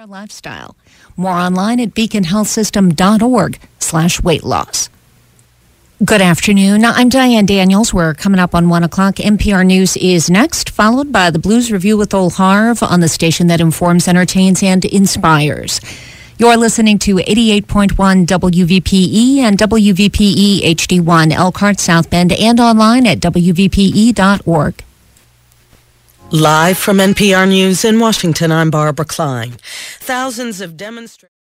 our lifestyle. More online at beaconhealthsystem.org/weight loss. Good afternoon. I'm Diane Daniels. We're coming up on 1 o'clock. NPR News is next, followed by the Blues Review with Ol Harv on the station that informs, entertains, and inspires. You're listening to 88.1 WVPE and WVPE HD1 Elkhart, South Bend, and online at WVPE.org. Live from NPR News in Washington, I'm Barbara Klein. Thousands of demonstrators